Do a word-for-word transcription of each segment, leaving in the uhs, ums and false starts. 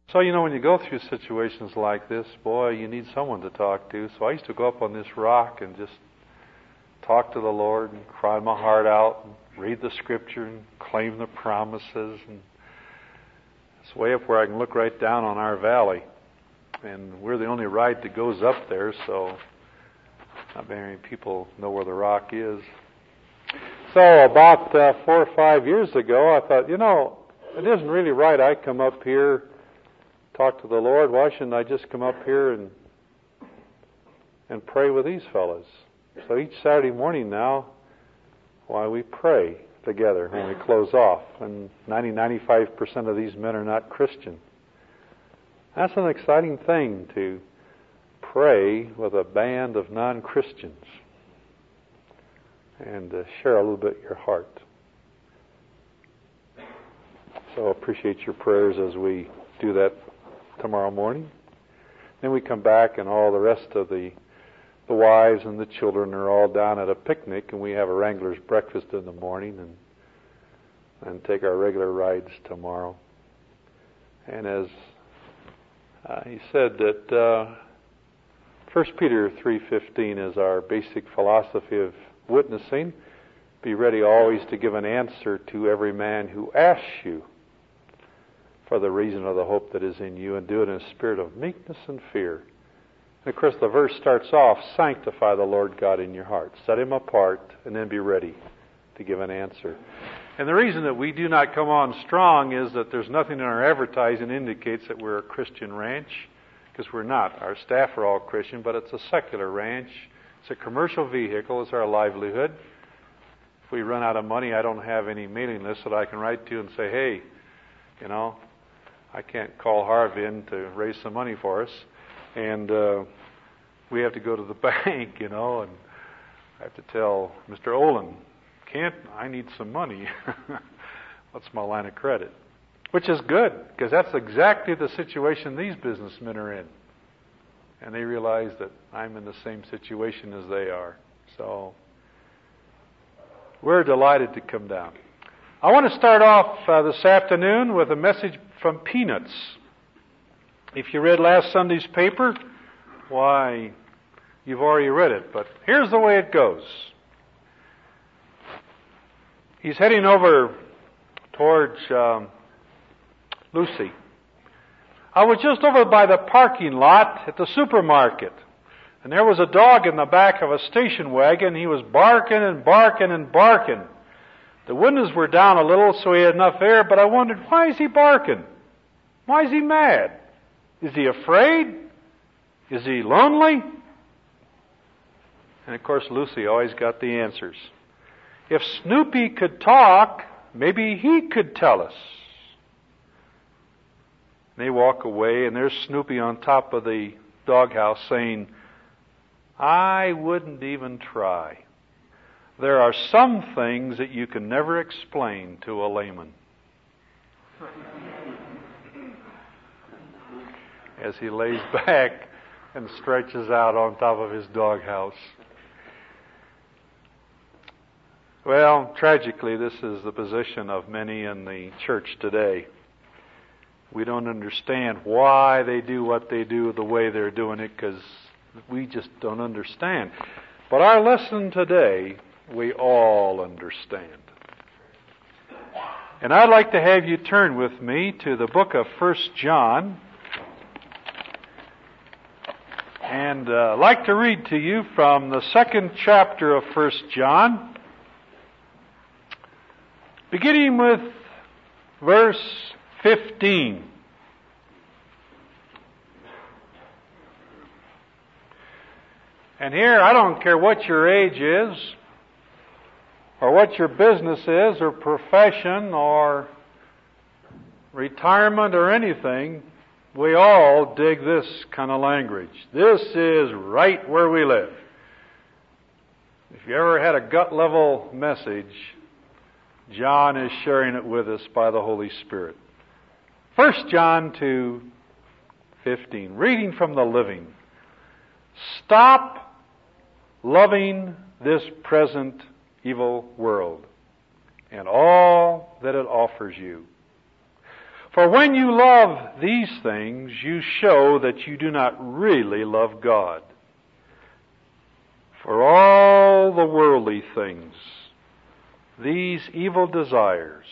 So, you know, when you go through situations like this, boy, you need someone to talk to. So I used to go up on this rock and just talk to the Lord and cry my heart out and read the Scripture and claim the promises. And it's way up where I can look right down on our valley. And we're the only ride that goes up there, so not very many people know where the rock is. So about uh, four or five years ago, I thought, you know, it isn't really right I come up here, talk to the Lord. Why shouldn't I just come up here and and pray with these fellas? So each Saturday morning now, why we pray together when we close off. And ninety, ninety-five percent of these men are not Christian. That's an exciting thing, to pray with a band of non-Christians and uh, share a little bit your heart. So I appreciate your prayers as we do that tomorrow morning. Then we come back and all the rest of the the wives and the children are all down at a picnic, and we have a Wrangler's breakfast in the morning and and take our regular rides tomorrow. And as uh, he said that uh, First Peter three fifteen is our basic philosophy of witnessing. Be ready always to give an answer to every man who asks you for the reason of the hope that is in you, and do it in a spirit of meekness and fear. And of course the verse starts off, sanctify the Lord God in your heart. Set Him apart, and then be ready to give an answer. And the reason that we do not come on strong is that there's nothing in our advertising indicates that we're a Christian ranch, because we're not. Our staff are all Christian, but it's a secular ranch. It's a commercial vehicle. It's our livelihood. If we run out of money, I don't have any mailing list that I can write to and say, hey, you know, I can't call Harv in to raise some money for us. And uh, we have to go to the bank, you know, and I have to tell Mister Olin, Can't, I need some money. What's my line of credit? Which is good, because that's exactly the situation these businessmen are in. And they realize that I'm in the same situation as they are. So we're delighted to come down. I want to start off uh, this afternoon with a message from Peanuts. If you read last Sunday's paper, why, you've already read it. But here's the way it goes. He's heading over towards um, Lucy. I was just over by the parking lot at the supermarket, and there was a dog in the back of a station wagon. He was barking and barking and barking. The windows were down a little so he had enough air, but I wondered, why is he barking? Why is he mad? Is he afraid? Is he lonely? And of course Lucy always got the answers. If Snoopy could talk, maybe he could tell us. They walk away, and there's Snoopy on top of the doghouse saying, I wouldn't even try. There are some things that you can never explain to a layman. As he lays back and stretches out on top of his doghouse. Well, tragically, this is the position of many in the church today. We don't understand why they do what they do the way they're doing it, because we just don't understand. But our lesson today, we all understand. And I'd like to have you turn with me to the book of First John. And uh, I'd like to read to you from the second chapter of First John, beginning with verse fifteen. And here, I don't care what your age is, or what your business is, or profession, or retirement, or anything, we all dig this kind of language. This is right where we live. If you ever had a gut-level message, John is sharing it with us by the Holy Spirit. First John two fifteen, reading from the Living. Stop loving this present evil world and all that it offers you. For when you love these things, you show that you do not really love God. For all the worldly things, these evil desires,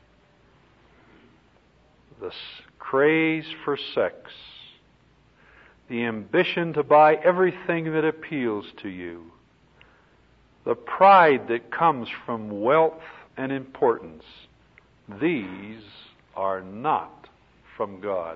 the craze for sex, the ambition to buy everything that appeals to you, the pride that comes from wealth and importance, these are not from God.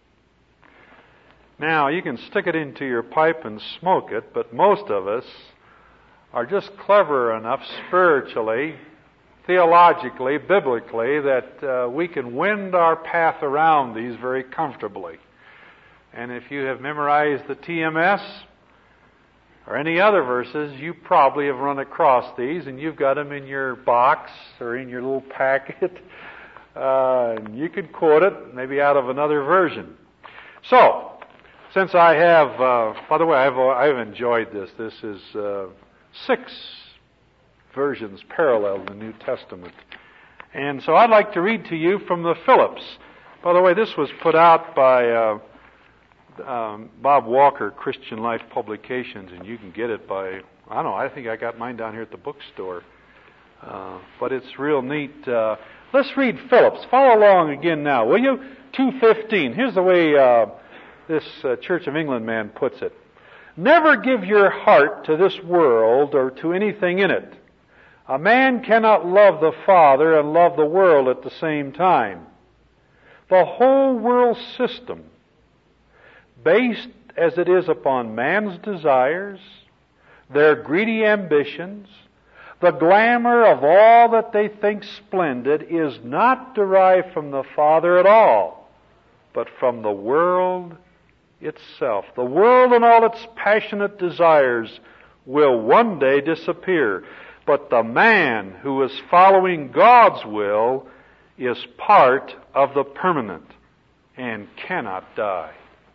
Now, you can stick it into your pipe and smoke it, but most of us are just clever enough spiritually, theologically, biblically, that uh, we can wend our path around these very comfortably. And if you have memorized the T M S or any other verses, you probably have run across these, and you've got them in your box or in your little packet. Uh, and you could quote it, maybe out of another version. So, since I have, uh, by the way, I've, I've enjoyed this. This is uh, six versions parallel in the New Testament. And so I'd like to read to you from the Phillips. By the way, this was put out by uh, um, Bob Walker, Christian Life Publications, and you can get it by, I don't know, I think I got mine down here at the bookstore. Uh, but it's real neat. Uh, let's read Phillips. Follow along again now, will you? two fifteen. Here's the way uh, this uh, Church of England man puts it. Never give your heart to this world or to anything in it. A man cannot love the Father and love the world at the same time. The whole world system, based as it is upon man's desires, their greedy ambitions, the glamour of all that they think splendid, is not derived from the Father at all, but from the world itself. The world and all its passionate desires will one day disappear, but the man who is following God's will is part of the permanent and cannot die.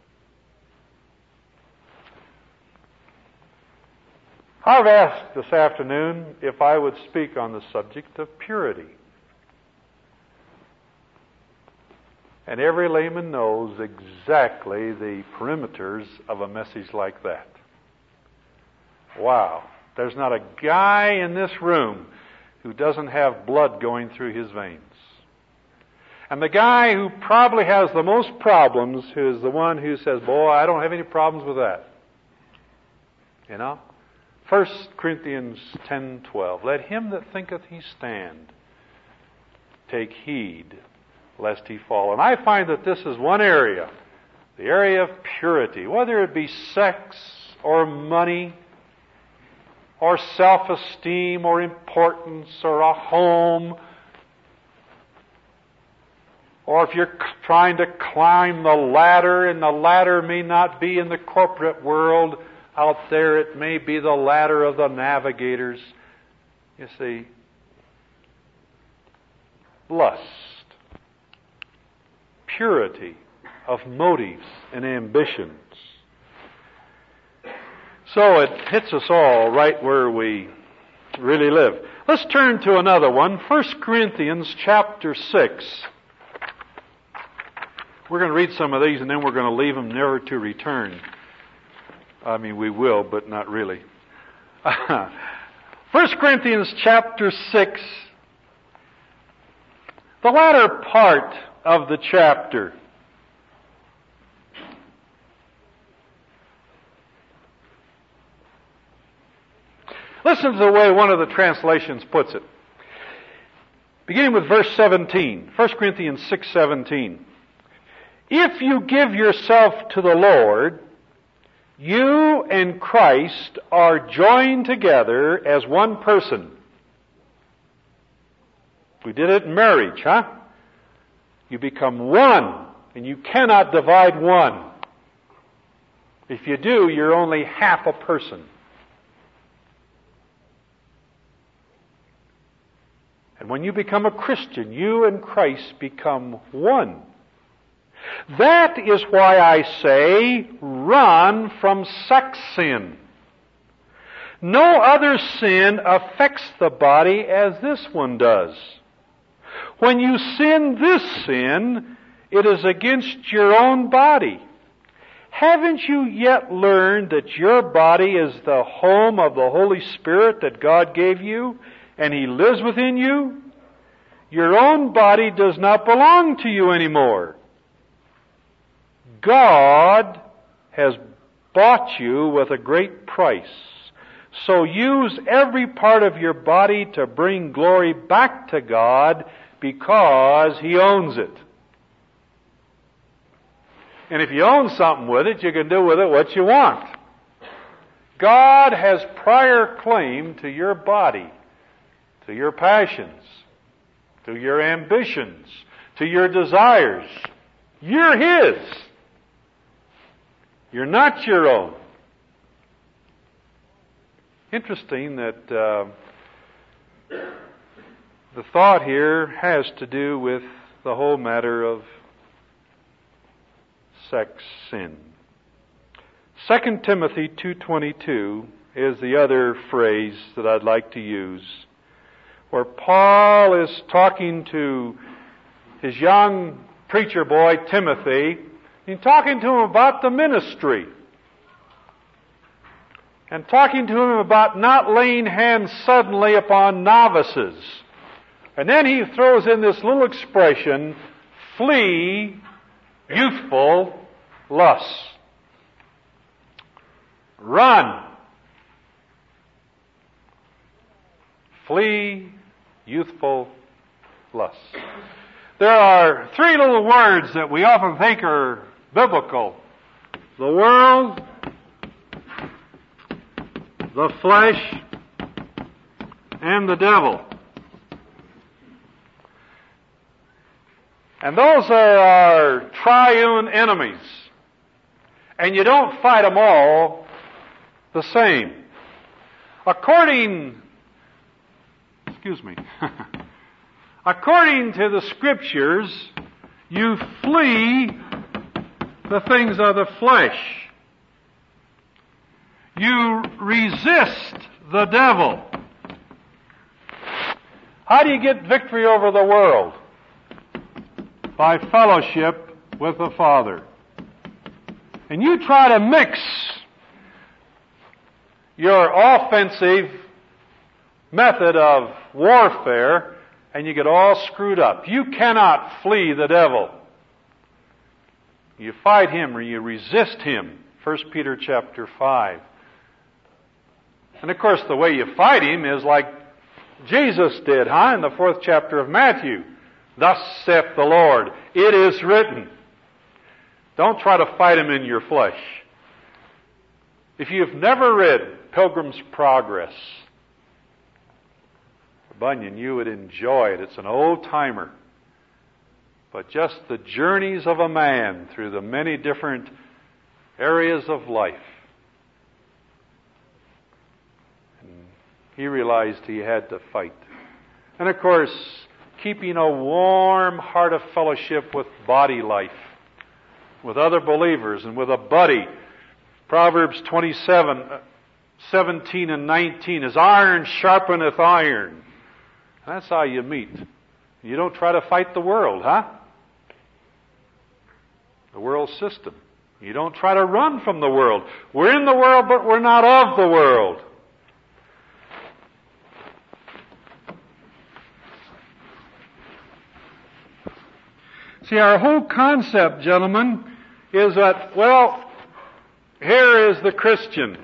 I've asked this afternoon if I would speak on the subject of purity. And every layman knows exactly the perimeters of a message like that. Wow. There's not a guy in this room who doesn't have blood going through his veins. And the guy who probably has the most problems is the one who says, boy, I don't have any problems with that. You know? First Corinthians ten twelve. Let him that thinketh he stand take heed lest he fall. And I find that this is one area, the area of purity, whether it be sex or money or self-esteem or importance or a home, or if you're trying to climb the ladder, and the ladder may not be in the corporate world out there, it may be the ladder of the navigators. You see, lust, purity of motives and ambitions. So it hits us all right where we really live. Let's turn to another one, First Corinthians chapter six. We're going to read some of these and then we're going to leave them never to return. I mean, we will, but not really. First Corinthians chapter six, the latter part of the chapter. Listen to the way one of the translations puts it. Beginning with verse seventeen, First Corinthians six seventeen. If you give yourself to the Lord, you and Christ are joined together as one person. We did it in marriage, huh? You become one, and you cannot divide one. If you do, you're only half a person. And when you become a Christian, you and Christ become one. That is why I say, run from sex sin. No other sin affects the body as this one does. When you sin this sin, It is against your own body. Haven't you yet learned that your body is the home of the Holy Spirit that God gave you, and He lives within you? Your own body does not belong to you anymore. God has bought you with a great price. So use every part of your body to bring glory back to God because He owns it. And if you own something with it, you can do with it what you want. God has prior claim to your body, to your passions, to your ambitions, to your desires. You're His. You're not your own. Interesting that uh, the thought here has to do with the whole matter of sex sin. Second Timothy two twenty-two is the other phrase that I'd like to use, where Paul is talking to his young preacher boy Timothy, and talking to him about the ministry, and talking to him about not laying hands suddenly upon novices. And then he throws in this little expression, flee youthful lusts. Run. Flee youthful lusts. There are three little words that we often think are biblical. The world, the flesh, and the devil. And those are our triune enemies. And you don't fight them all the same. According, excuse me, according to the Scriptures, you flee the things of the flesh. You resist the devil. How do you get victory over the world? By fellowship with the Father. And you try to mix your offensive method of warfare, and you get all screwed up. You cannot flee the devil. You fight him or you resist him. First Peter chapter five. And of course the way you fight him is like Jesus did, huh? In the fourth chapter of Matthew. Thus saith the Lord, it is written. Don't try to fight him in your flesh. If you've never read Pilgrim's Progress, Bunyan, you would enjoy it. It's an old-timer. But just the journeys of a man through the many different areas of life. And he realized he had to fight. And of course, keeping a warm heart of fellowship with body life, with other believers, and with a buddy. Proverbs twenty-seven, seventeen and nineteen, as iron sharpeneth iron. That's how you meet. You don't try to fight the world, huh? The world system. You don't try to run from the world. We're in the world, but we're not of the world. See, our whole concept, gentlemen, is that, well, here is the Christian.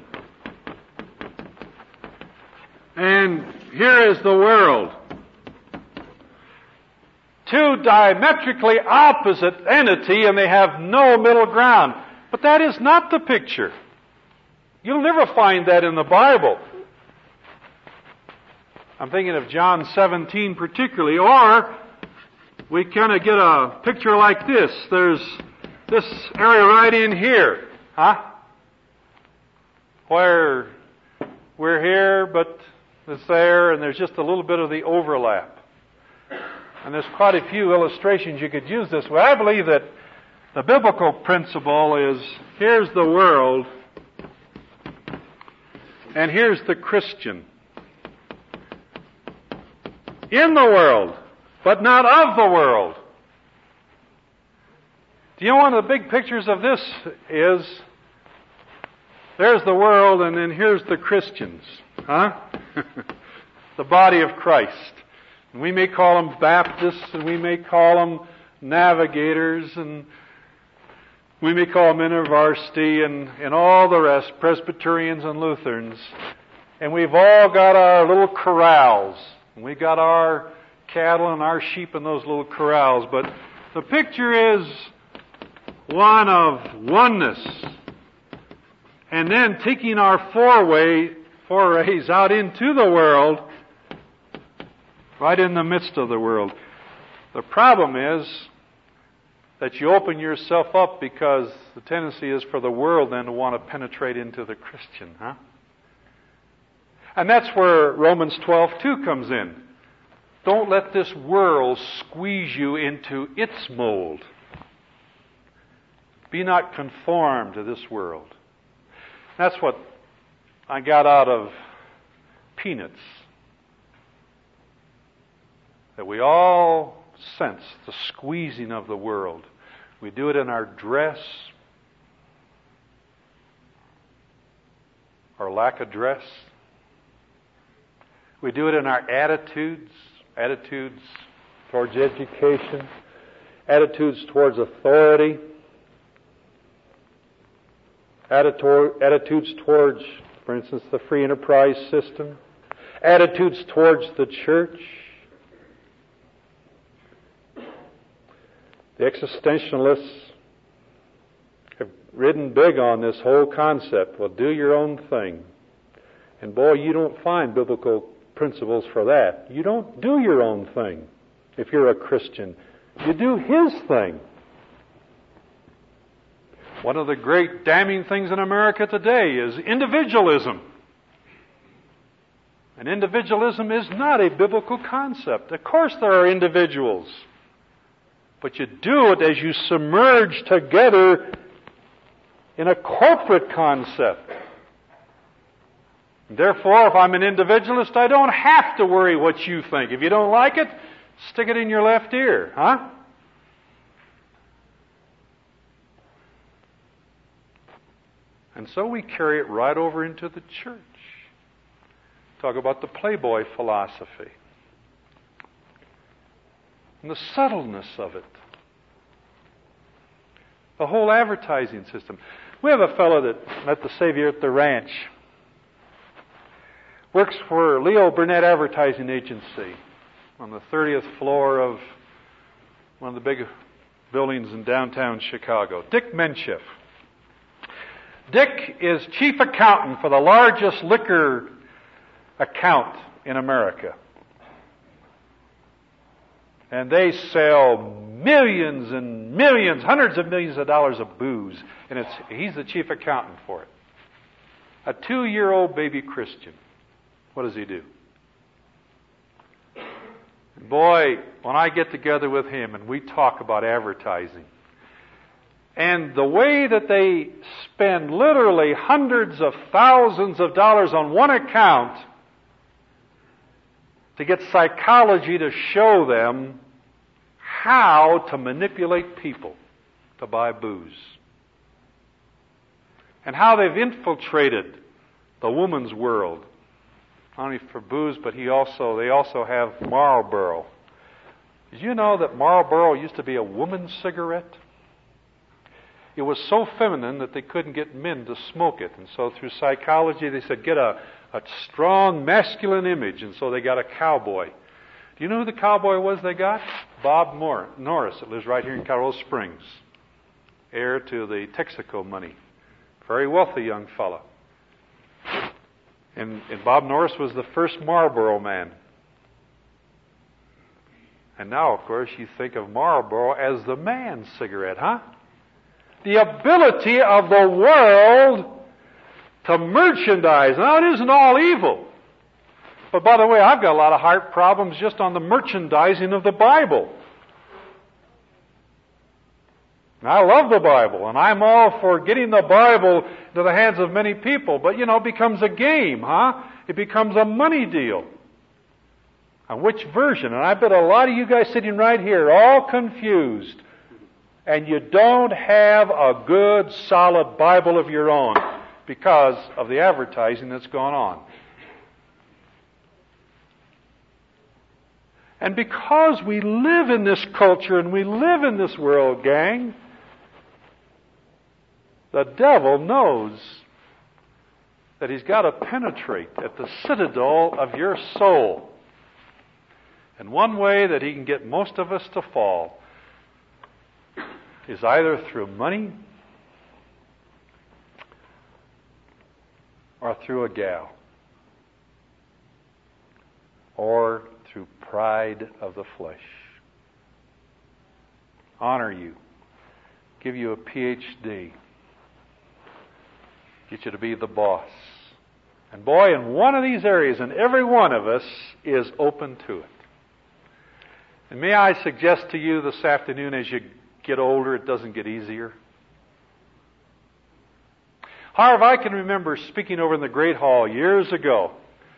And here is the world. Two diametrically opposite entities, and they have no middle ground. But that is not the picture. You'll never find that in the Bible. I'm thinking of John seventeen particularly, or we kind of get a picture like this. There's this area right in here, huh? Where we're here, but it's there, and there's just a little bit of the overlap. And there's quite a few illustrations you could use this way. I believe that the biblical principle is, here's the world, and here's the Christian. In the world, but not of the world. Do you know one of the big pictures of this is, there's the world and then here's the Christians, huh? The body of Christ. And we may call them Baptists and we may call them Navigators and we may call them InterVarsity and, and all the rest, Presbyterians and Lutherans. And we've all got our little corrals. And we've got our cattle and our sheep in those little corrals. But the picture is one of oneness. And then taking our foray, forays out into the world, right in the midst of the world. The problem is that you open yourself up because the tendency is for the world then to want to penetrate into the Christian, huh? And that's where Romans twelve two comes in. Don't let this world squeeze you into its mold. Be not conformed to this world. That's what I got out of Peanuts. That we all sense the squeezing of the world. We do it in our dress, our lack of dress. We do it in our attitudes, attitudes towards education, attitudes towards authority, attitudes towards, for instance, the free enterprise system, attitudes towards the church. The existentialists have ridden big on this whole concept. Well, do your own thing. And boy, you don't find biblical principles for that. You don't do your own thing if you're a Christian. You do His thing. One of the great damning things in America today is individualism. And individualism is not a biblical concept. Of course there are individuals. But you do it as you submerge together in a corporate concept. Therefore, if I'm an individualist, I don't have to worry what you think. If you don't like it, stick it in your left ear, huh? And so we carry it right over into the church. Talk about the playboy philosophy. And the subtleness of it. The whole advertising system. We have a fellow that met the Savior at the ranch. Works for Leo Burnett Advertising Agency on the thirtieth floor of one of the big buildings in downtown Chicago. Dick Menchef. Dick is chief accountant for the largest liquor account in America. And they sell millions and millions, hundreds of millions of dollars of booze. And it's, he's the chief accountant for it. A two-year-old baby Christian. What does he do? Boy, when I get together with him and we talk about advertising, and the way that they spend literally hundreds of thousands of dollars on one account to get psychology to show them how to manipulate people to buy booze. And how they've infiltrated the woman's world. Not only for booze, but he also they also have Marlboro. Did you know that Marlboro used to be a woman's cigarette? It was so feminine that they couldn't get men to smoke it. And so through psychology they said, get a, a strong masculine image. And so they got a cowboy. Do you know who the cowboy was they got? Bob Moore, Norris, that lives right here in Colorado Springs. Heir to the Texaco money. Very wealthy young fellow. And, and Bob Norris was the first Marlboro man. And now, of course, you think of Marlboro as the man's cigarette, huh? The ability of the world to merchandise. Now, it isn't all evil. But by the way, I've got a lot of heart problems just on the merchandising of the Bible. Now, I love the Bible, and I'm all for getting the Bible into the hands of many people. But, you know, it becomes a game, huh? It becomes a money deal. And which version? And I bet a lot of you guys sitting right here are all confused. and you don't have a good, solid Bible of your own because of the advertising that's gone on. And because we live in this culture and we live in this world, gang, the devil knows that he's got to penetrate at the citadel of your soul. And one way that he can get most of us to fall is either through money or through a gal or through pride of the flesh. Honor you. Give you a P H D. Get you to be the boss. And boy, in one of these areas, and every one of us is open to it. And may I suggest to you this afternoon, as you get older, it doesn't get easier. However, I can remember speaking over in the Great Hall years ago.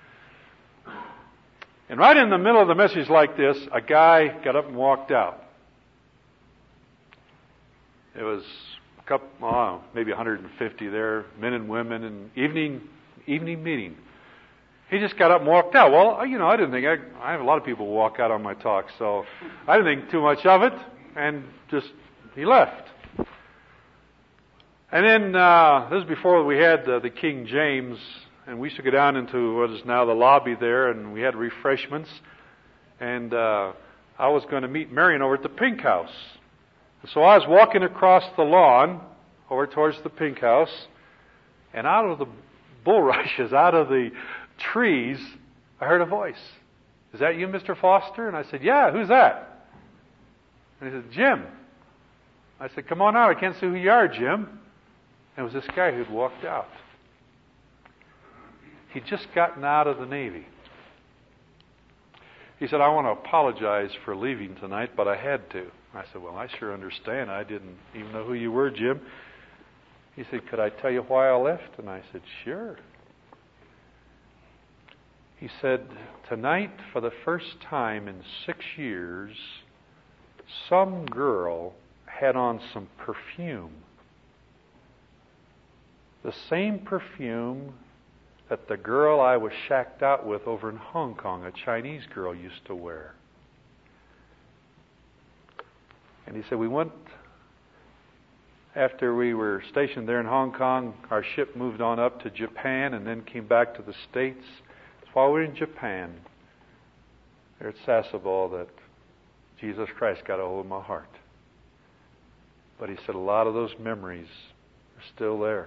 And right in the middle of the message like this, a guy got up and walked out. It was a couple, oh, maybe one hundred fifty there, men and women, and evening evening meeting. He just got up and walked out. Well, you know, I didn't think, I, I have a lot of people walk out on my talk, so I didn't think too much of it, and just, he left. And then, uh, this is before we had uh, the King James, and we used to go down into what is now the lobby there, and we had refreshments, and uh, I was going to meet Marion over at the Pink House. So I was walking across the lawn over towards the Pink House, and out of the bulrushes, out of the trees, I heard a voice. Is that you, Mister Foster? And I said, yeah, who's that? And he said, Jim. I said, come on out, I can't see who you are, Jim. And it was this guy who'd walked out. He'd just gotten out of the Navy. He said, I want to apologize for leaving tonight, but I had to. I said, well, I sure understand. I didn't even know who you were, Jim. He said, could I tell you why I left? And I said, sure. He said, tonight, for the first time in six years, some girl had on some perfume. The same perfume that the girl I was shacked out with over in Hong Kong, a Chinese girl, used to wear. And he said, we went, after we were stationed there in Hong Kong, our ship moved on up to Japan and then came back to the States. While we were in Japan, there at Sasebo, that Jesus Christ got a hold of my heart. But he said a lot of those memories are still there.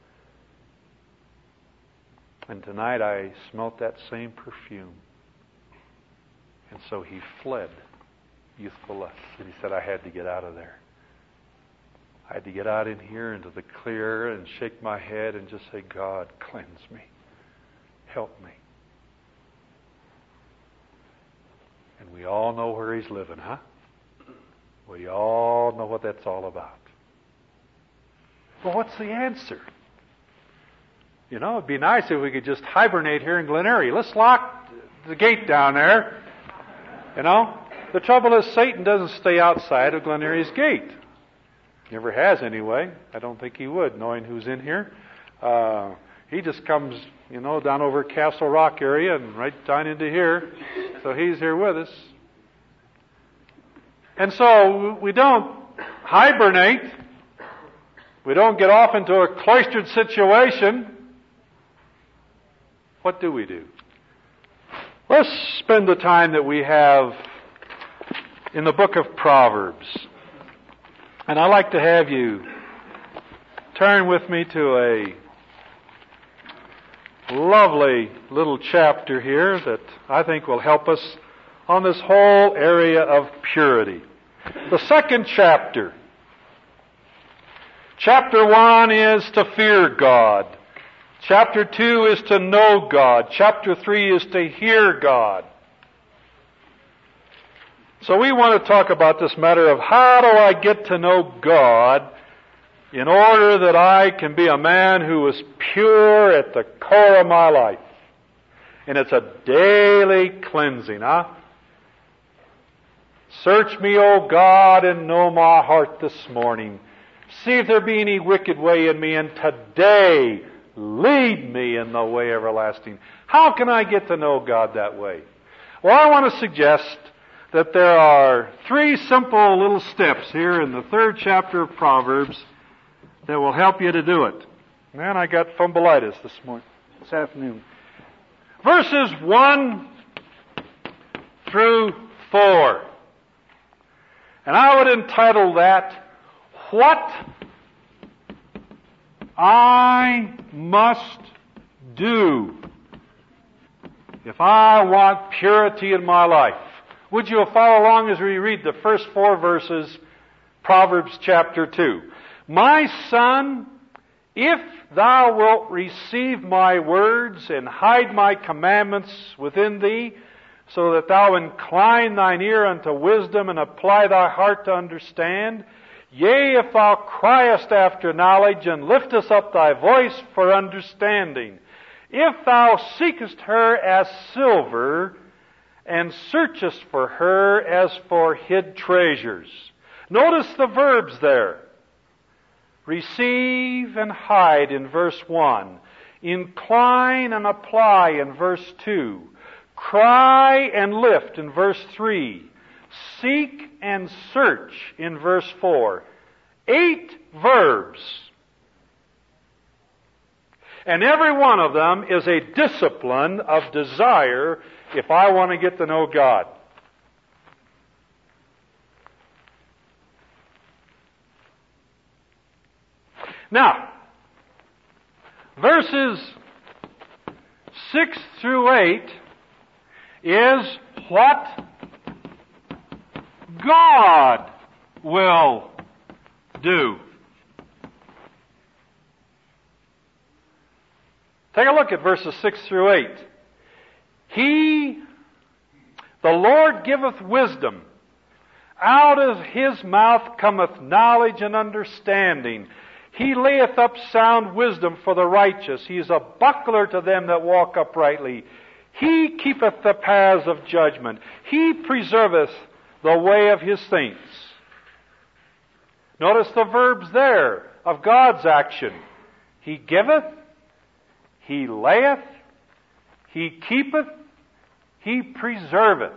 And tonight I smelt that same perfume. And so he fled youthful lust. And he said, I had to get out of there. I had to get out in here into the clear and shake my head and just say, God, cleanse me. Help me. And we all know where he's living, huh? We all know what that's all about. Well, what's the answer? You know, it'd be nice if we could just hibernate here in Glen Eyrie. Let's lock the gate down there. You know? The trouble is Satan doesn't stay outside of Glen Eyrie's gate. Never has anyway. I don't think he would, knowing who's in here. Uh, he just comes, you know, down over Castle Rock area and right down into here. So he's here with us. And so we don't hibernate. We don't get off into a cloistered situation. What do we do? Let's spend the time that we have in the book of Proverbs. And I'd like to have you turn with me to a lovely little chapter here that I think will help us on this whole area of purity. The second chapter. Chapter one is to fear God. Chapter two is to know God. Chapter three is to hear God. So we want to talk about this matter of how do I get to know God in order that I can be a man who is pure at the core of my life. And it's a daily cleansing, huh? Search me, O God, and know my heart this morning. See if there be any wicked way in me, and today lead me in the way everlasting. How can I get to know God that way? Well, I want to suggest that there are three simple little steps here in the third chapter of Proverbs that will help you to do it. Man, I got fumbleitis this morning, this afternoon. Verses one through four. And I would entitle that, What I Must Do If I Want Purity in My Life. Would you follow along as we read the first four verses, Proverbs chapter two. My son, if thou wilt receive my words and hide my commandments within thee, so that thou incline thine ear unto wisdom and apply thy heart to understand, yea, if thou criest after knowledge and liftest up thy voice for understanding, if thou seekest her as silver and searchest for her as for hid treasures. Notice the verbs there. Receive and hide in verse one. Incline and apply in verse two. Cry and lift in verse three. Seek and search in verse four. Eight verbs. And every one of them is a discipline of desire if I want to get to know God. Now, verses six through eight is what God will do. Take a look at verses six through eight. He, the Lord giveth wisdom. Out of His mouth cometh knowledge and understanding. He layeth up sound wisdom for the righteous. He is a buckler to them that walk uprightly. He keepeth the paths of judgment. He preserveth the way of His saints. Notice the verbs there of God's action. He giveth, He layeth, He keepeth, He preserveth.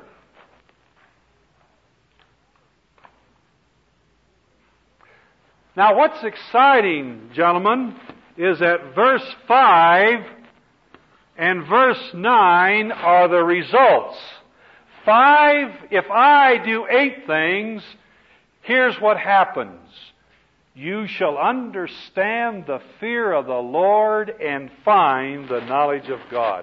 Now what's exciting, gentlemen, is that verse five and verse nine are the results. Five, if I do eight things, here's what happens. You shall understand the fear of the Lord and find the knowledge of God.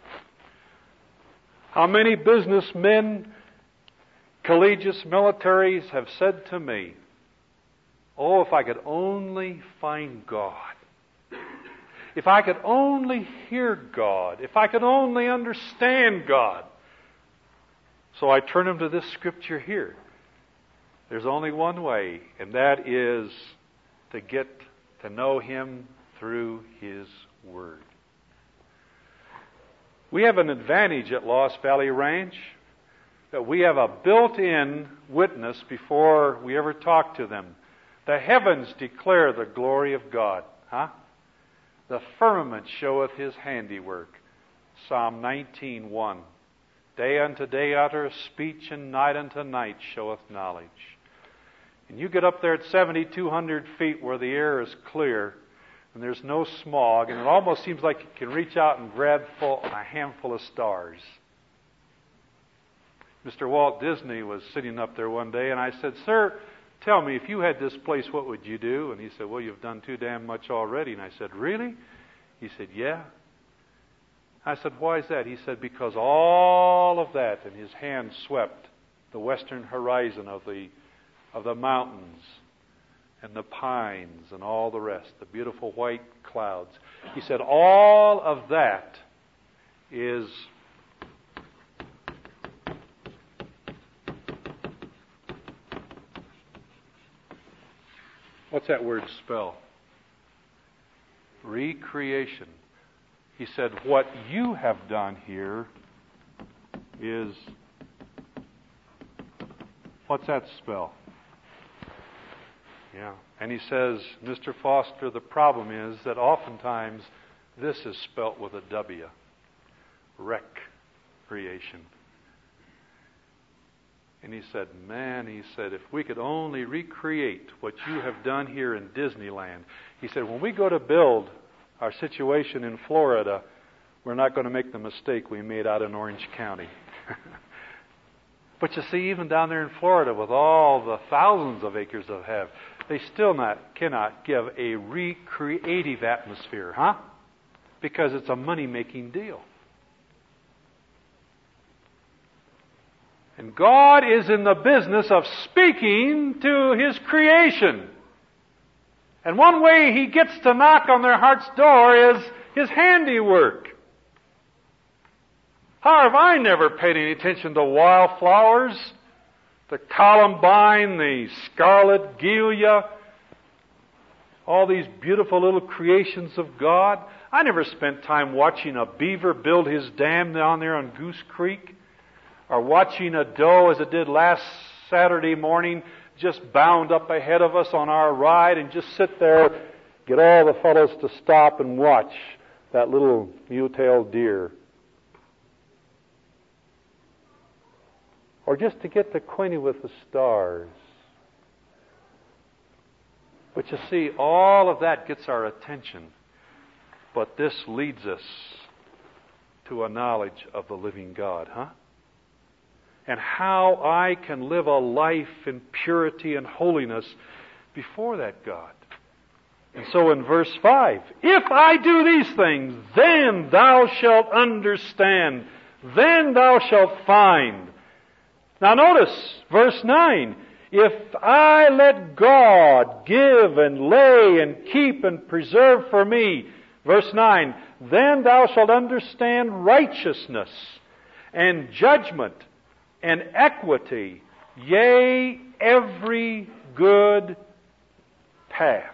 How many businessmen, collegiate militaries have said to me, oh, if I could only find God. If I could only hear God. If I could only understand God. So I turn them to this scripture here. There's only one way, and that is to get to know Him through His Word. We have an advantage at Lost Valley Ranch, that we have a built-in witness before we ever talk to them. The heavens declare the glory of God. Huh? The firmament showeth His handiwork. Psalm nineteen one. Day unto day uttereth speech, and night unto night showeth knowledge. And you get up there at seventy-two hundred feet where the air is clear, and there's no smog, and it almost seems like you can reach out and grab full, a handful of stars. Mister Walt Disney was sitting up there one day, and I said, "Sir, tell me, if you had this place, what would you do?" And he said, "Well, you've done too damn much already." And I said, "Really?" He said, "Yeah." I said, "Why is that?" He said, "Because all of that," and his hand swept the western horizon of the of the mountains and the pines and all the rest, the beautiful white clouds. He said, all of that is what's that word spell? Recreation. He said, what you have done here is What's that spell? Yeah. And he says, Mister Foster, the problem is that oftentimes this is spelt with a W. Recreation. And he said, man, he said, if we could only recreate what you have done here in Disneyland. He said, when we go to build our situation in Florida, we're not going to make the mistake we made out in Orange County. But you see, even down there in Florida, with all the thousands of acres of have, they still not cannot give a recreative atmosphere, huh? Because it's a money-making deal. And God is in the business of speaking to His creation. And one way He gets to knock on their heart's door is His handiwork. How have I never paid any attention to wildflowers? The columbine, the scarlet Gilia, all these beautiful little creations of God. I never spent time watching a beaver build his dam down there on Goose Creek, or watching a doe, as it did last Saturday morning, just bound up ahead of us on our ride, and just sit there, get all the fellows to stop and watch that little mule-tailed deer. Or just to get acquainted with the stars. But you see, all of that gets our attention. But this leads us to a knowledge of the living God, huh? And how I can live a life in purity and holiness before that God. And so in verse five, if I do these things, then thou shalt understand, then thou shalt find. Now notice, verse nine, if I let God give and lay and keep and preserve for me, verse nine, then thou shalt understand righteousness and judgment and equity, yea, every good path.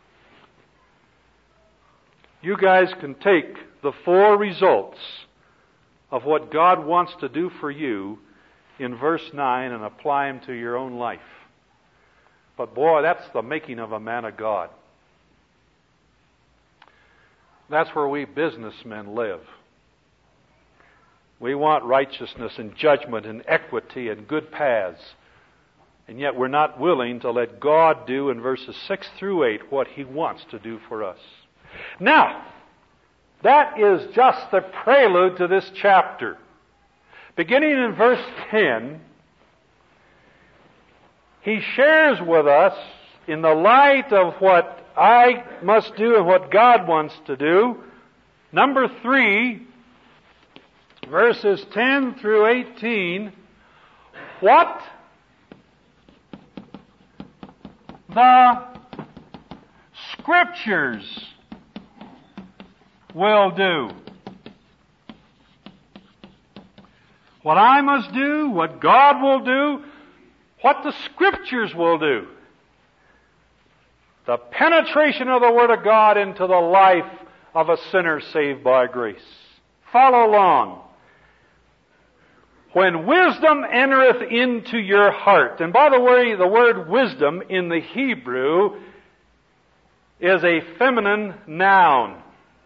You guys can take the four results of what God wants to do for you in verse nine and apply them to your own life. But boy, that's the making of a man of God. That's where we businessmen live. We want righteousness and judgment and equity and good paths. And yet we're not willing to let God do in verses six through eight what He wants to do for us. Now, that is just the prelude to this chapter. Beginning in verse ten, He shares with us, in the light of what I must do and what God wants to do, number three, verses ten through eighteen, what the Scriptures will do. What I must do, what God will do, what the Scriptures will do. The penetration of the Word of God into the life of a sinner saved by grace. Follow along. When wisdom entereth into your heart. And by the way, the word wisdom in the Hebrew is a feminine noun.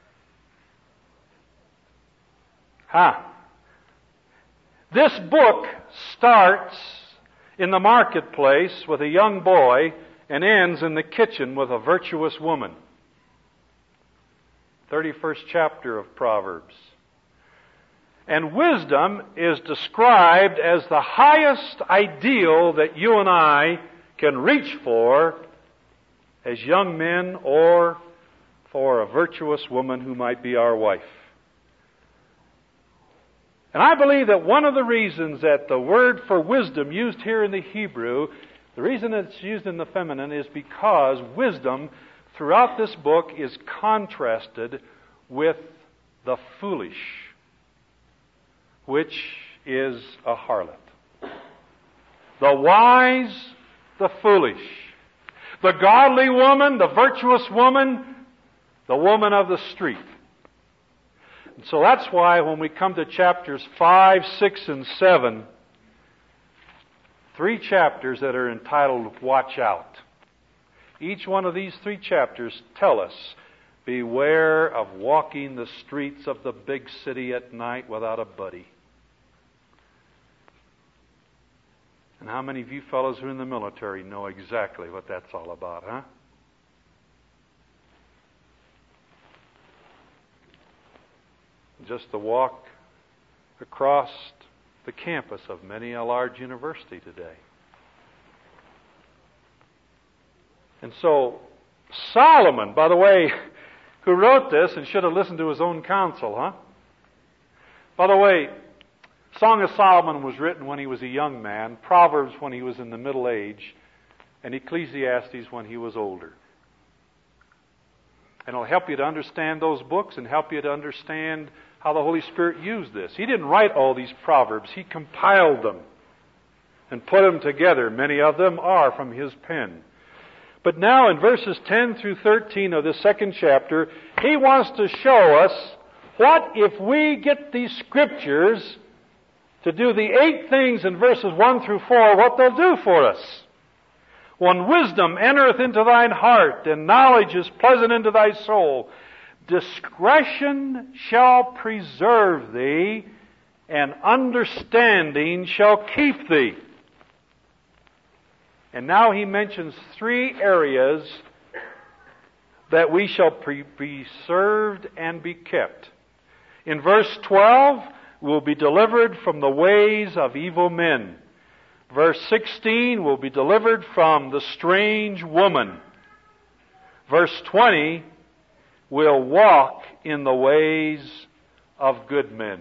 Ha. This book starts in the marketplace with a young boy and ends in the kitchen with a virtuous woman. thirty-first chapter of Proverbs. And wisdom is described as the highest ideal that you and I can reach for as young men or for a virtuous woman who might be our wife. And I believe that one of the reasons that the word for wisdom used here in the Hebrew, the reason it's used in the feminine is because wisdom throughout this book is contrasted with the foolish, which is a harlot. The wise, the foolish. The godly woman, the virtuous woman, the woman of the street. And so that's why when we come to chapters five, six, and seven, three chapters that are entitled Watch Out. Each one of these three chapters tell us, beware of walking the streets of the big city at night without a buddy. And how many of you fellows who are in the military know exactly what that's all about, huh? Just to walk across the campus of many a large university today. And so, Solomon, by the way, who wrote this and should have listened to his own counsel, huh? By the way, Song of Solomon was written when he was a young man, Proverbs when he was in the middle age, and Ecclesiastes when he was older. And it'll help you to understand those books and help you to understand how the Holy Spirit used this. He didn't write all these Proverbs. He compiled them and put them together. Many of them are from his pen. But now in verses ten through thirteen of this second chapter, he wants to show us what if we get these scriptures to do the eight things in verses one through four, what they'll do for us. When wisdom entereth into thine heart, and knowledge is pleasant into thy soul, discretion shall preserve thee, and understanding shall keep thee. And now he mentions three areas that we shall be preserved and be kept. In verse twelve, we'll be delivered from the ways of evil men. Verse sixteen, we'll be delivered from the strange woman. Verse twenty, we'll walk in the ways of good men.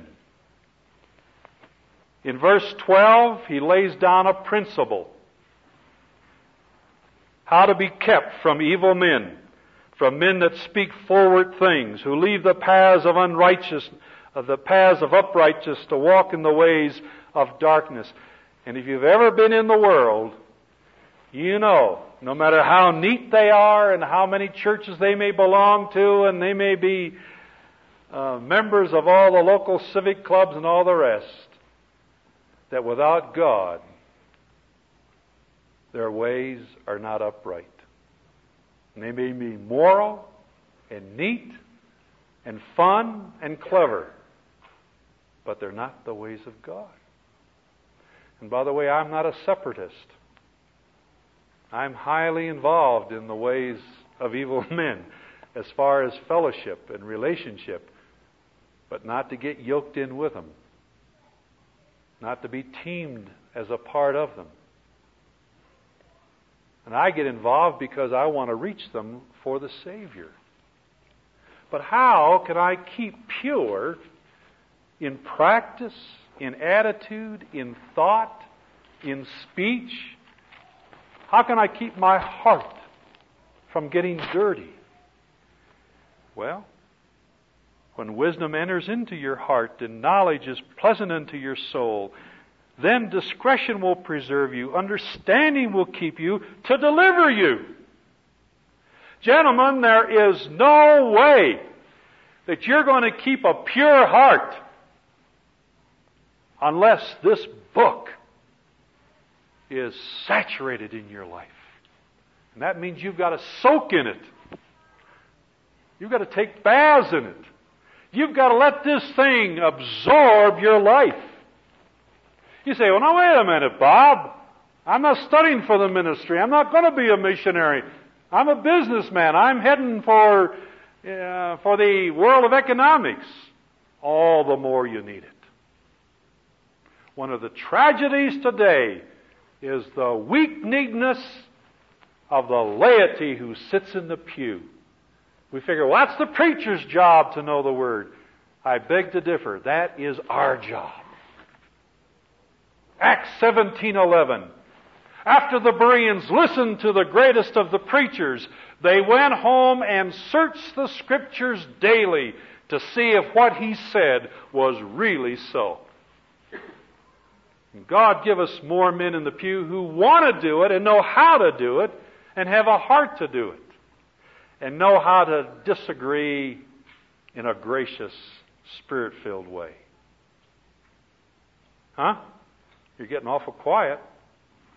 In verse twelve, he lays down a principle. How to be kept from evil men, from men that speak forward things, who leave the paths of unrighteousness, the paths of uprightness to walk in the ways of darkness. And if you've ever been in the world, you know, no matter how neat they are and how many churches they may belong to, and they may be uh, members of all the local civic clubs and all the rest, that without God, their ways are not upright. And they may be moral and neat and fun and clever, but they're not the ways of God. And by the way, I'm not a separatist. I'm highly involved in the ways of evil men as far as fellowship and relationship, but not to get yoked in with them, not to be teamed as a part of them. And I get involved because I want to reach them for the Savior. But how can I keep pure in practice, in attitude, in thought, in speech? How can I keep my heart from getting dirty? Well, when wisdom enters into your heart and knowledge is pleasant unto your soul, then discretion will preserve you, understanding will keep you to deliver you. Gentlemen, there is no way that you're going to keep a pure heart unless this book is saturated in your life. And that means you've got to soak in it. You've got to take baths in it. You've got to let this thing absorb your life. You say, well, now wait a minute, Bob. I'm not studying for the ministry. I'm not going to be a missionary. I'm a businessman. I'm heading for, uh, for the world of economics. All the more you need it. One of the tragedies today is the weak-kneedness of the laity who sits in the pew. We figure, well, that's the preacher's job to know the Word. I beg to differ. That is our job. Acts seventeen eleven. After the Bereans listened to the greatest of the preachers, they went home and searched the Scriptures daily to see if what he said was really so. And God give us more men in the pew who want to do it and know how to do it and have a heart to do it and know how to disagree in a gracious, Spirit-filled way. Huh? You're getting awful quiet.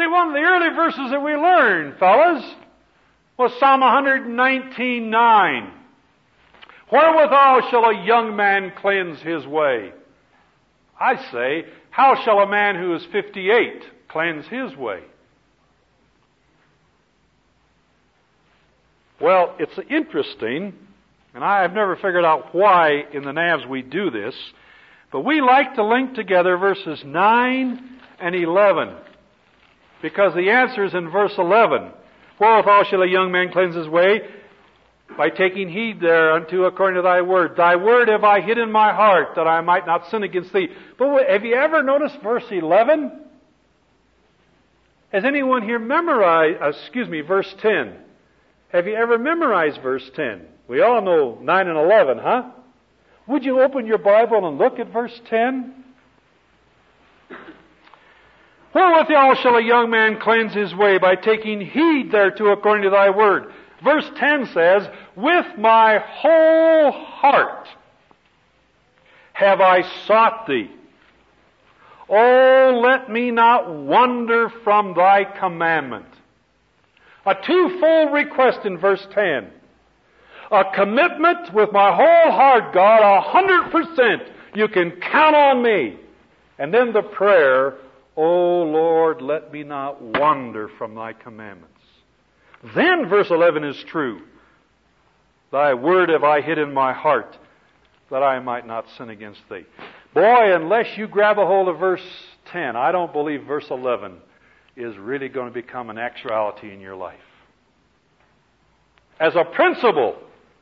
See, one of the early verses that we learned, fellas, was Psalm one nineteen nine. Wherewithal shall a young man cleanse his way? I say, how shall a man who is fifty-eight cleanse his way? Well, it's interesting, and I have never figured out why in the N A Vs we do this, but we like to link together verses nine and eleven, because the answer is in verse eleven. Wherewithal shall a young man cleanse his way? By taking heed thereunto according to thy word. Thy word have I hid in my heart, that I might not sin against thee. But have you ever noticed verse eleven? Has anyone here memorized, uh, excuse me, verse ten? Have you ever memorized verse ten? We all know nine and eleven, huh? Would you open your Bible and look at verse ten? Wherewithal shall a young man cleanse his way? By taking heed thereto according to thy word. Verse ten says, with my whole heart have I sought thee. Oh, let me not wander from thy commandment. A twofold request in verse ten. A commitment with my whole heart, God, a hundred percent. You can count on me. And then the prayer, O Lord, let me not wander from thy commandments. Then verse eleven is true. Thy word have I hid in my heart, that I might not sin against thee. Boy, unless you grab a hold of verse ten, I don't believe verse eleven is really going to become an actuality in your life. As a principle,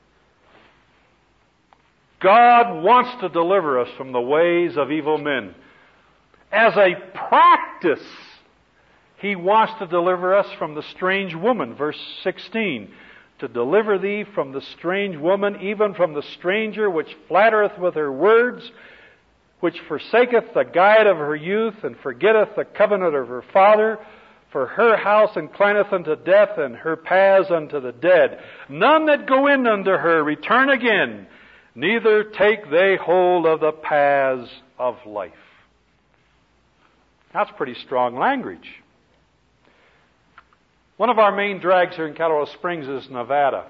God wants to deliver us from the ways of evil men. As a practice, He wants to deliver us from the strange woman, verse sixteen. To deliver thee from the strange woman, even from the stranger which flattereth with her words, which forsaketh the guide of her youth, and forgetteth the covenant of her father. For her house inclineth unto death, and her paths unto the dead. None that go in unto her return again, neither take they hold of the paths of life. That's pretty strong language. One of our main drags here in Colorado Springs is Nevada.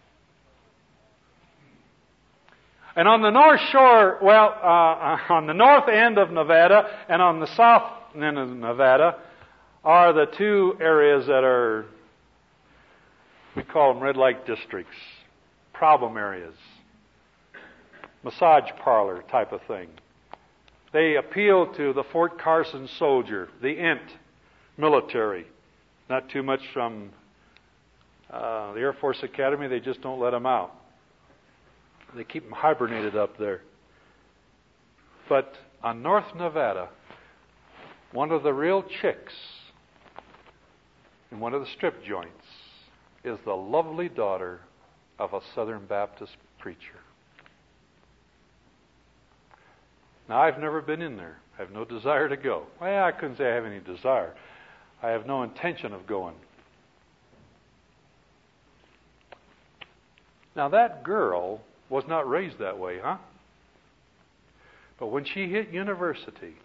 And on the north shore, well, uh, on the north end of Nevada and on the south end of Nevada are the two areas that are, we call them red light districts, problem areas, massage parlor type of thing. They appeal to the Fort Carson soldier, the I N T military. Not too much from uh, the Air Force Academy. They just don't let them out. They keep them hibernated up there. But on North Nevada, one of the real chicks in one of the strip joints is the lovely daughter of a Southern Baptist preacher. Now, I've never been in there. I have no desire to go. Well, I couldn't say I have any desire. I have no intention of going. Now, that girl was not raised that way, huh? But when she hit university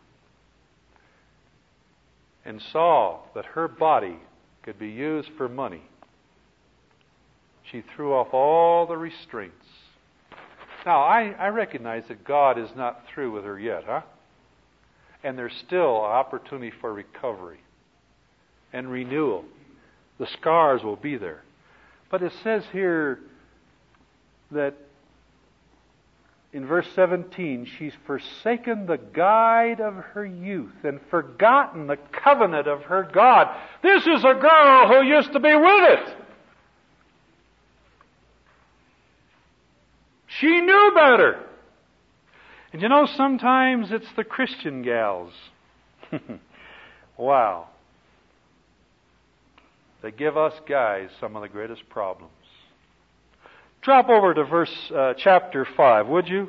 and saw that her body could be used for money, she threw off all the restraints. Now, I, I recognize that God is not through with her yet, huh? And there's still an opportunity for recovery and renewal. The scars will be there. But it says here that in verse seventeen, she's forsaken the guide of her youth and forgotten the covenant of her God. This is a girl who used to be with it. She knew better. And you know, sometimes it's the Christian gals. Wow. They give us guys some of the greatest problems. Drop over to verse uh, chapter five, would you?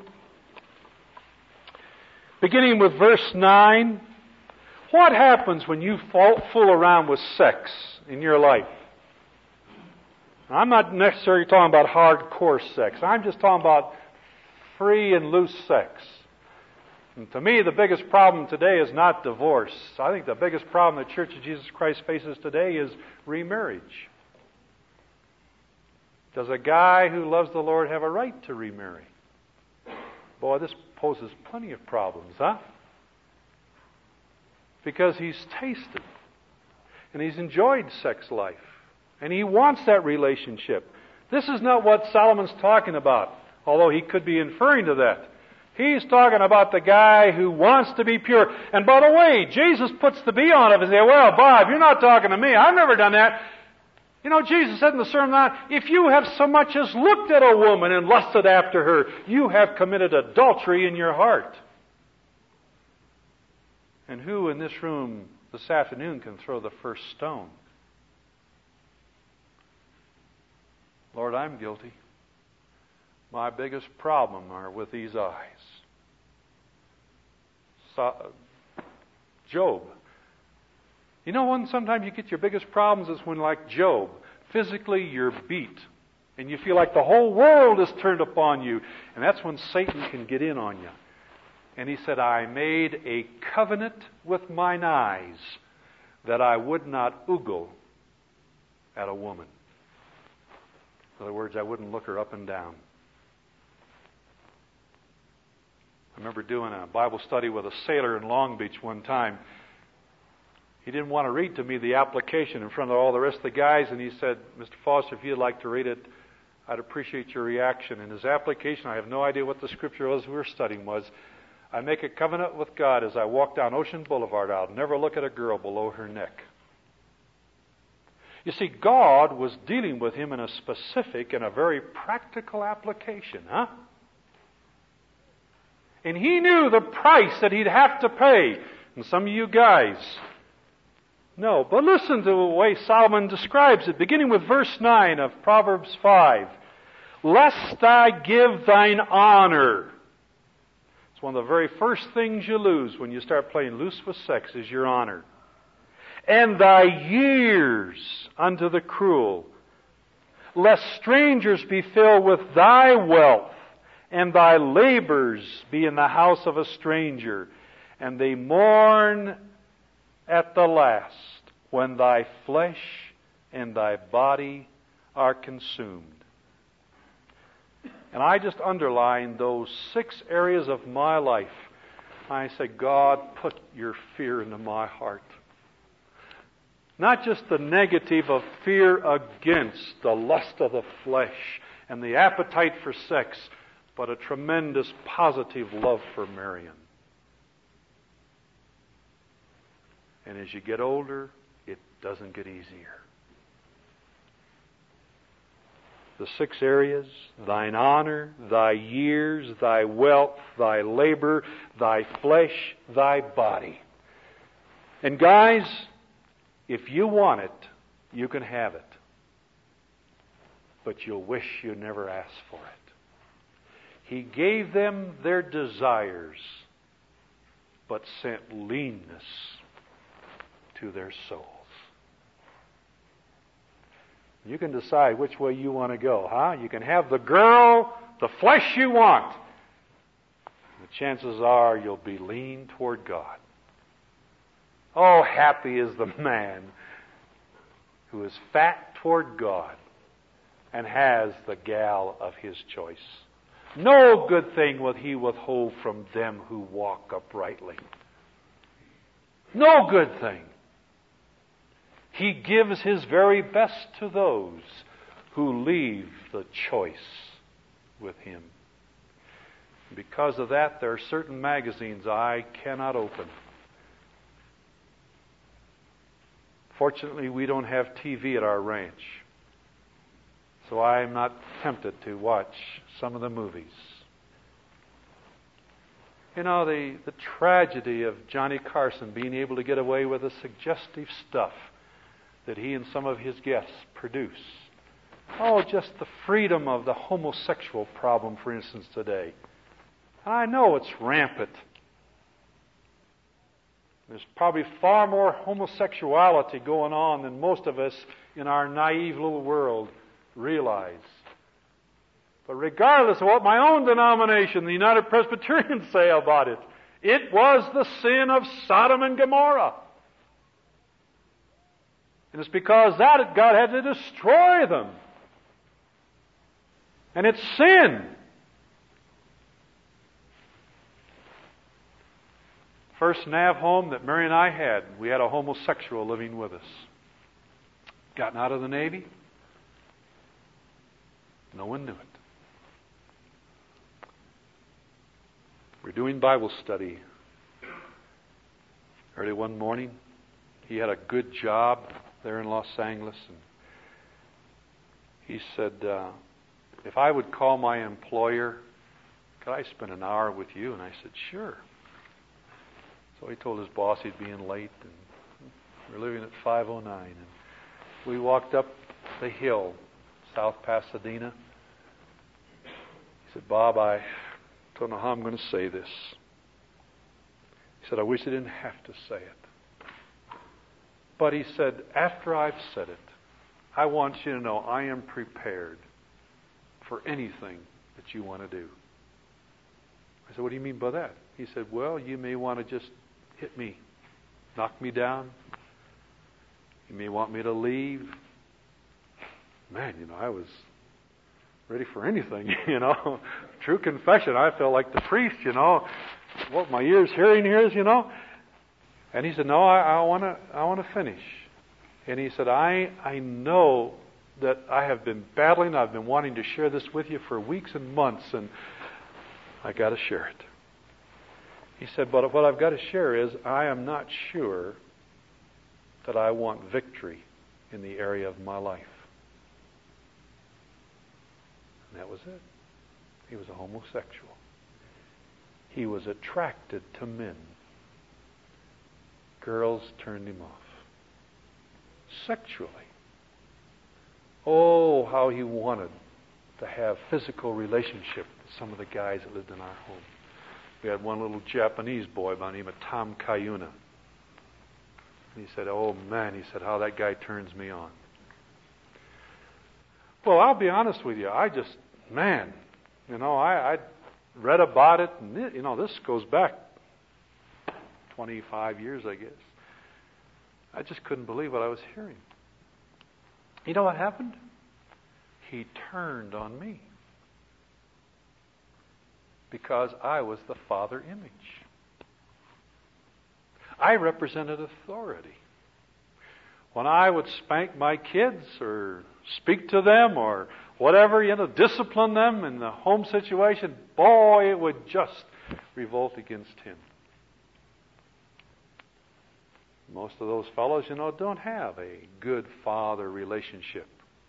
Beginning with verse nine. What happens when you fall, fool around with sex in your life? I'm not necessarily talking about hardcore sex. I'm just talking about free and loose sex. And to me, the biggest problem today is not divorce. I think the biggest problem the Church of Jesus Christ faces today is remarriage. Does a guy who loves the Lord have a right to remarry? Boy, this poses plenty of problems, huh? Because he's tasted and he's enjoyed sex life and he wants that relationship. This is not what Solomon's talking about, although he could be inferring to that. He's talking about the guy who wants to be pure. And by the way, Jesus puts the be on it and says, well, Bob, you're not talking to me. I've never done that. You know, Jesus said in the Sermon on the Mount, if you have so much as looked at a woman and lusted after her, you have committed adultery in your heart. And who in this room this afternoon can throw the first stone? Lord, I'm guilty. My biggest problem are with these eyes. So, Job. You know when sometimes you get your biggest problems is when, like Job, physically you're beat and you feel like the whole world is turned upon you. And that's when Satan can get in on you. And he said, I made a covenant with mine eyes that I would not ogle at a woman. In other words, I wouldn't look her up and down. I remember doing a Bible study with a sailor in Long Beach one time. He didn't want to read to me the application in front of all the rest of the guys, and he said, Mister Foster, if you'd like to read it, I'd appreciate your reaction. In his application, I have no idea what the scripture was we were studying was, I make a covenant with God as I walk down Ocean Boulevard, I'll never look at a girl below her neck. You see, God was dealing with him in a specific and a very practical application, huh? And he knew the price that he'd have to pay. And some of you guys, no. But listen to the way Solomon describes it, beginning with verse nine of Proverbs five. Lest I give thine honor. It's one of the very first things you lose when you start playing loose with sex is your honor. And thy years unto the cruel. Lest strangers be filled with thy wealth, and thy labors be in the house of a stranger, and they mourn at the last, when thy flesh and thy body are consumed. And I just underlined those six areas of my life. I say, God, put your fear into my heart. Not just the negative of fear against the lust of the flesh and the appetite for sex, but a tremendous positive love for Marion. And as you get older, it doesn't get easier. The six areas, thine honor, thy years, thy wealth, thy labor, thy flesh, thy body. And guys, if you want it, you can have it. But you'll wish you never asked for it. He gave them their desires, but sent leanness to their souls. You can decide which way you want to go, huh? You can have the girl, the flesh you want. The chances are you'll be lean toward God. Oh, happy is the man who is fat toward God and has the gal of his choice. No good thing will he withhold from them who walk uprightly. No good thing. He gives his very best to those who leave the choice with him. Because of that, there are certain magazines I cannot open. Fortunately, we don't have T V at our ranch, so I'm not tempted to watch some of the movies. You know, the, the tragedy of Johnny Carson being able to get away with the suggestive stuff that he and some of his guests produce. Oh, just the freedom of the homosexual problem, for instance, today. I know it's rampant. There's probably far more homosexuality going on than most of us in our naive little world realize. But regardless of what my own denomination, the United Presbyterians, say about it, It was the sin of Sodom and Gomorrah. And it's because that God had to destroy them. And it's sin. First Nav home that Mary and I had, we had a homosexual living with us. Gotten out of the Navy. No one knew it. We're doing Bible study. Early one morning, he had a good job there in Los Angeles, and he said, uh, if I would call my employer, could I spend an hour with you? And I said, sure. So he told his boss he'd be in late, and we were leaving at five oh nine. And we walked up the hill, South Pasadena. He said, Bob, I don't know how I'm going to say this. He said, I wish I didn't have to say it. But he said, after I've said it, I want you to know I am prepared for anything that you want to do. I said, what do you mean by that? He said, well, you may want to just hit me, knock me down. You may want me to leave. Man, you know, I was ready for anything, you know. True confession, I felt like the priest, you know. What my ears hearing ears, you know. And he said, no, I, I want to I want to finish. And he said, I I know that I have been battling. I've been wanting to share this with you for weeks and months, and I got to share it. He said, but what I've got to share is I am not sure that I want victory in the area of my life. And that was it. He was a homosexual. He was attracted to men. Girls turned him off. Sexually. Oh, how he wanted to have physical relationship with some of the guys that lived in our home. We had one little Japanese boy by the name of Tom Kayuna. And he said, oh man, he said, how that guy turns me on. Well, I'll be honest with you. I just, man, you know, I, I read about it, and it, you know, this goes back twenty-five years, I guess. I just couldn't believe what I was hearing. You know what happened? He turned on me. Because I was the Father image. I represented authority. When I would spank my kids or speak to them or whatever, you know, discipline them in the home situation, boy, it would just revolt against him. Most of those fellows, you know, don't have a good father relationship.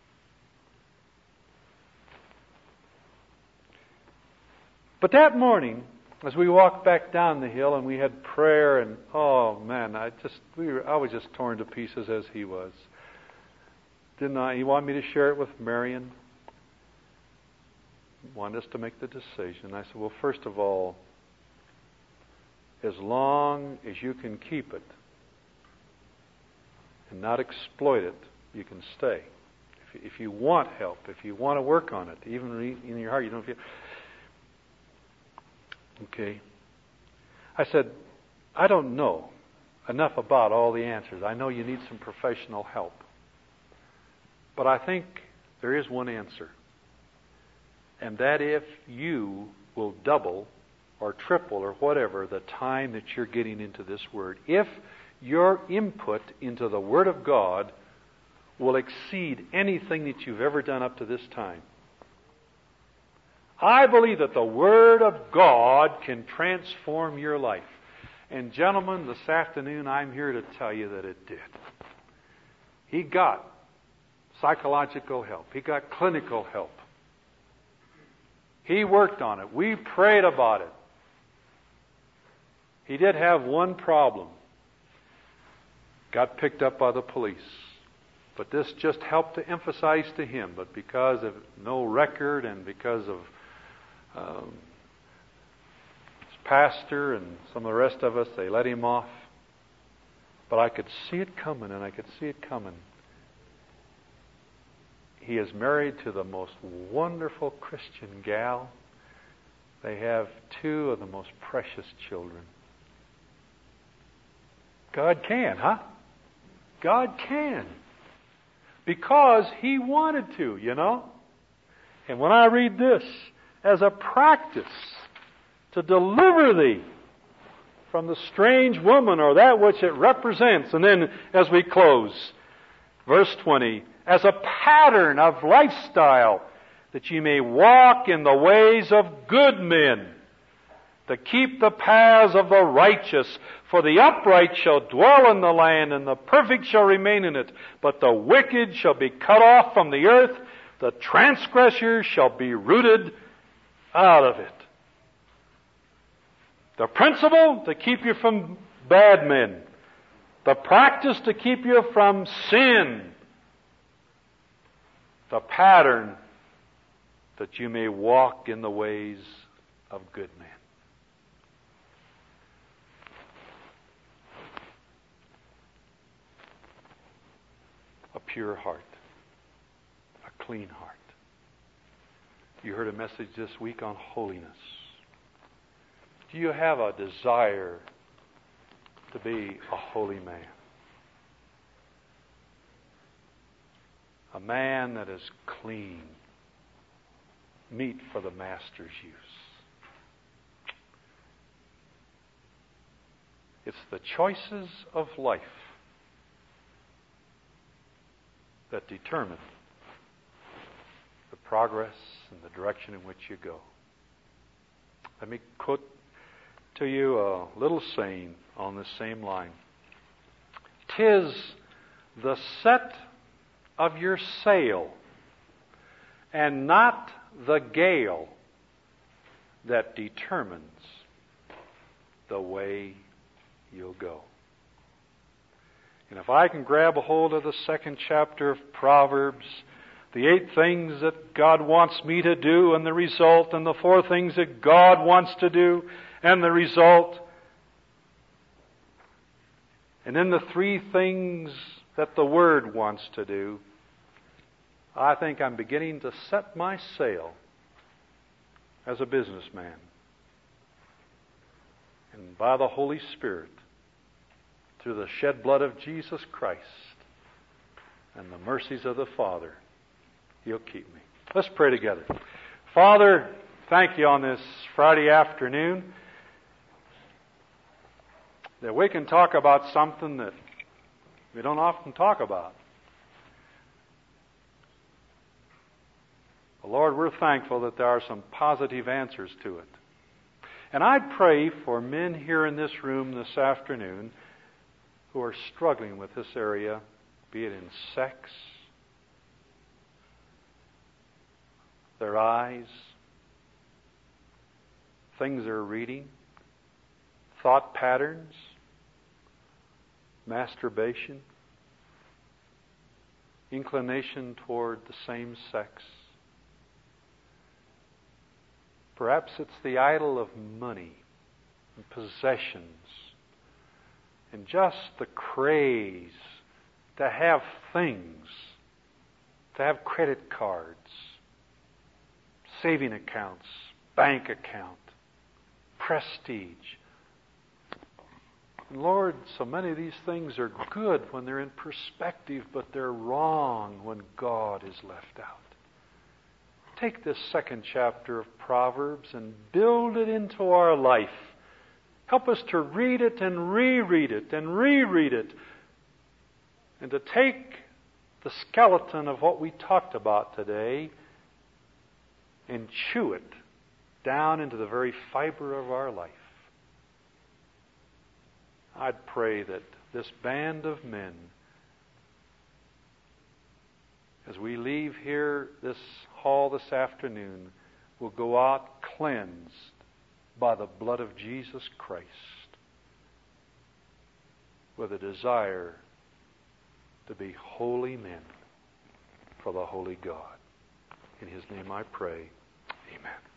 But that morning, as we walked back down the hill and we had prayer, and oh man, I just we were, I was just torn to pieces as he was. Didn't I? He wanted me to share it with Marion. He wanted us to make the decision. I said, well, first of all, as long as you can keep it and not exploit it, you can stay. If, if you want help, if you want to work on it, even in your heart, you don't feel. Okay. I said, I don't know enough about all the answers. I know you need some professional help. But I think there is one answer. And that if you will double or triple or whatever the time that you're getting into this Word, if your input into the Word of God will exceed anything that you've ever done up to this time, I believe that the Word of God can transform your life. And gentlemen, this afternoon I'm here to tell you that it did. He got psychological help. He got clinical help. He worked on it. We prayed about it. He did have one problem. Got picked up by the police. But this just helped to emphasize to him. But because of no record and because of Um, his pastor and some of the rest of us, they let him off. But I could see it coming, and I could see it coming. He is married to the most wonderful Christian gal. They have two of the most precious children. God can, huh? God can. Because He wanted to, you know. And when I read this, as a practice to deliver thee from the strange woman or that which it represents. And then as we close, verse twenty, as a pattern of lifestyle that ye may walk in the ways of good men, to keep the paths of the righteous, for the upright shall dwell in the land, and the perfect shall remain in it. But the wicked shall be cut off from the earth, the transgressors shall be rooted out of it. The principle to keep you from bad men. The practice to keep you from sin. The pattern that you may walk in the ways of good men. A pure heart. A clean heart. You heard a message this week on holiness. Do you have a desire to be a holy man? A man that is clean, meet for the Master's use. It's the choices of life that determine the progress and the direction in which you go. Let me quote to you a little saying on this same line. "'Tis the set of your sail and not the gale that determines the way you'll go." And if I can grab a hold of the second chapter of Proverbs, the eight things that God wants me to do and the result, and the four things that God wants to do and the result, and then the three things that the Word wants to do, I think I'm beginning to set my sail as a businessman. And by the Holy Spirit, through the shed blood of Jesus Christ and the mercies of the Father, He'll keep me. Let's pray together. Father, thank You on this Friday afternoon that we can talk about something that we don't often talk about. Well, Lord, we're thankful that there are some positive answers to it. And I pray for men here in this room this afternoon who are struggling with this area, be it in sex, their eyes, things they're reading, thought patterns, masturbation, inclination toward the same sex. Perhaps it's the idol of money and possessions and just the craze to have things, to have credit cards, saving accounts, bank account, prestige. And Lord, so many of these things are good when they're in perspective, but they're wrong when God is left out. Take this second chapter of Proverbs and build it into our life. Help us to read it and reread it and reread it, and to take the skeleton of what we talked about today and chew it down into the very fiber of our life. I'd pray that this band of men, as we leave here this hall this afternoon, will go out cleansed by the blood of Jesus Christ, with a desire to be holy men for the holy God. In His name I pray. Amen.